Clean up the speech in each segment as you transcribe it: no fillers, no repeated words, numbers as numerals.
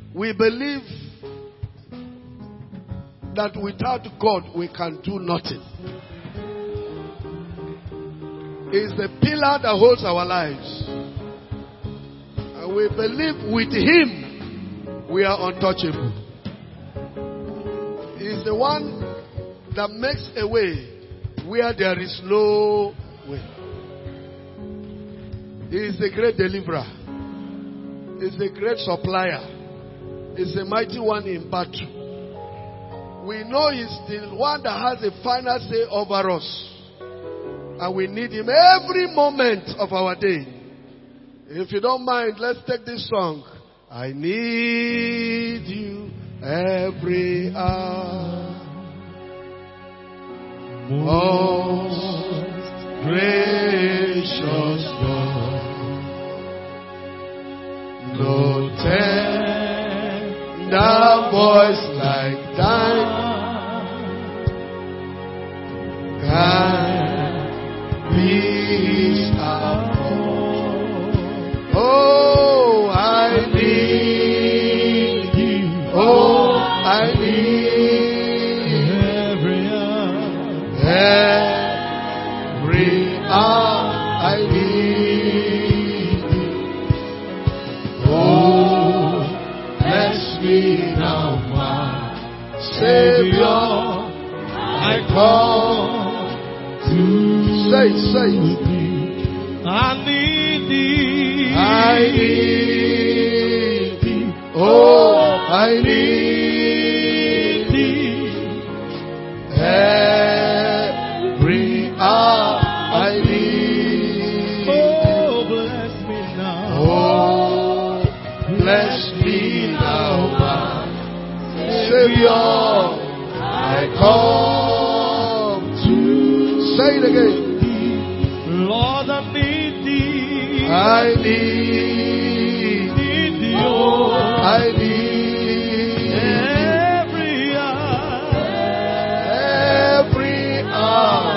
We believe that without God we can do nothing. He is the pillar that holds our lives. And we believe with Him we are untouchable. He is the one that makes a way where there is no way. He is the great deliverer. He is the great supplier. He is the mighty one in battle. We know He's the one that has the final say over us. And we need Him every moment of our day. If you don't mind, let's take this song. I need you every hour. Most gracious God, no tender voice like thine can peace upon. Oh, I need you. Oh, I need every hour I need you. Oh, bless me now, my Savior. I come to say thee. I need thee. I need thee. Oh, I need thee. Every hour I need. Oh, bless me now. Oh, bless me now, my Savior. I come to say it again. Lord, I need thee. I need thee. Oh, I need every hour. Every hour.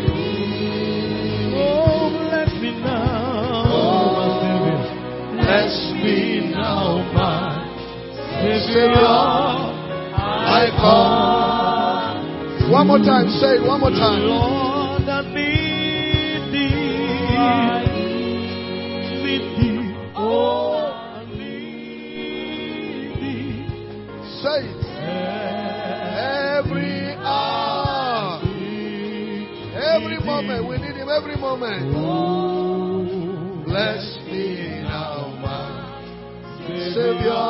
Oh, bless me now. Oh, bless me now, my Savior. I come. One more time, say it one more time. Lord, I need thee. I need thee. Oh, I need thee. Say it. Every hour. Every moment. We need Him every moment. Bless me now, my Savior.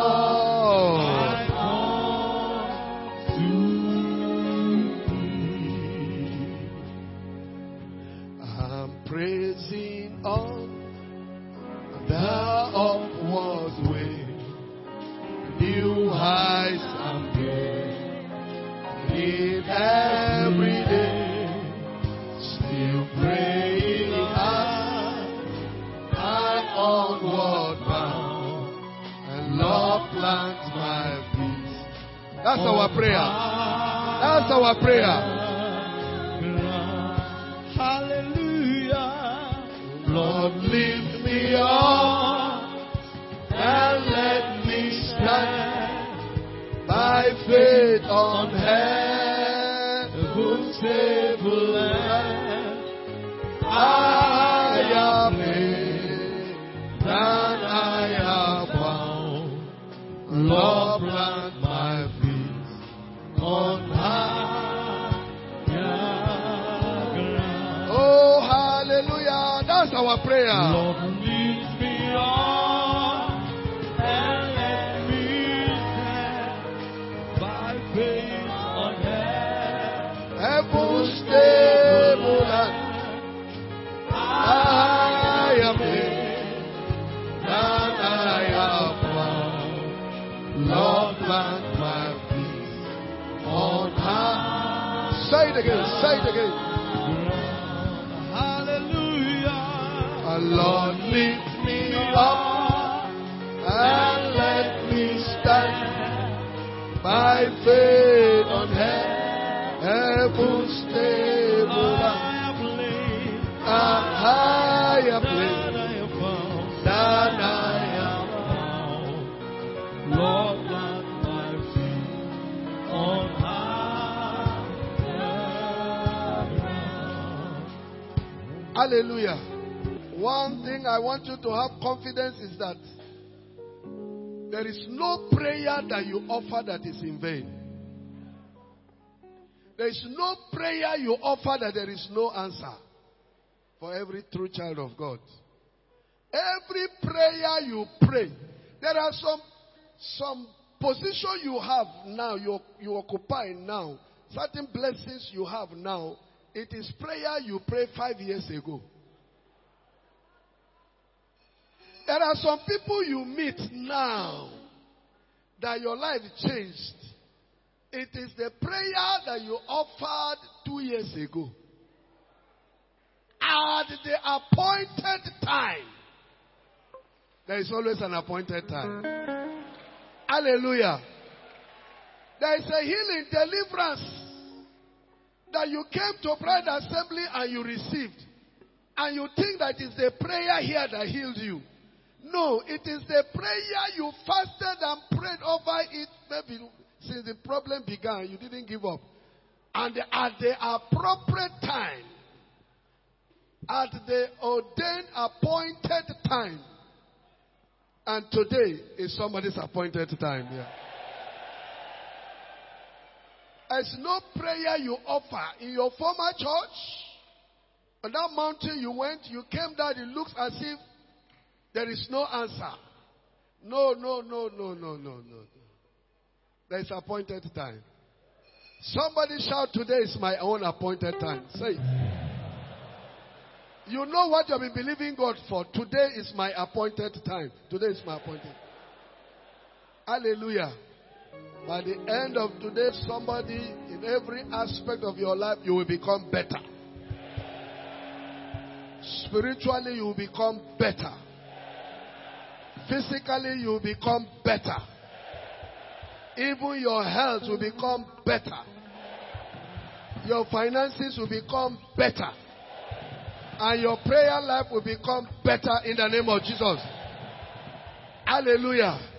Praising on the upward way, new heights I'm gaining every day, still praying I onward bound, and love plants my feet. That's our prayer. That's our prayer. Lord, lift me up and let me stand by faith on heaven's table land. I am made and I have found. Lord, plant my feet on high. Oh, hallelujah. That's our prayer. Lord, lift me up and let me stand by faith on heaven's stable land. I am made and I have found. Lord, plant my feet on high. Say it again. Say it again. Lord, lift me up and let me stand by faith on heaven's stable land. A higher place than I have found. Lord, Hallelujah. One thing I want you to have confidence is that there is no prayer that you offer that is in vain. There is no prayer you offer that there is no answer for every true child of God. Every prayer you pray, there are some position you have now, you occupy now, certain blessings you have now. It is prayer you prayed 5 years ago. There are some people you meet now that your life changed. It is the prayer that you offered 2 years ago. At the appointed time. There is always an appointed time. Hallelujah. There is a healing, deliverance that you came to prayer assembly and you received. And you think that it's the prayer here that healed you. No, it is the prayer you fasted and prayed over it. Maybe since the problem began, you didn't give up. And at the appropriate time, at the ordained, appointed time. And today is somebody's appointed time. Yeah. There's no prayer you offer in your former church. On that mountain you went, you came down, it looks as if there is no answer. No. There is appointed time. Somebody shout, today is my own appointed time. Say it. You know what you've been believing God for. Today is my appointed time. Today is my appointed. Hallelujah. By the end of today, somebody in every aspect of your life, you will become better. Spiritually, you will become better. Physically, you will become better. Even your health will become better. Your finances will become better. And your prayer life will become better in the name of Jesus. Hallelujah.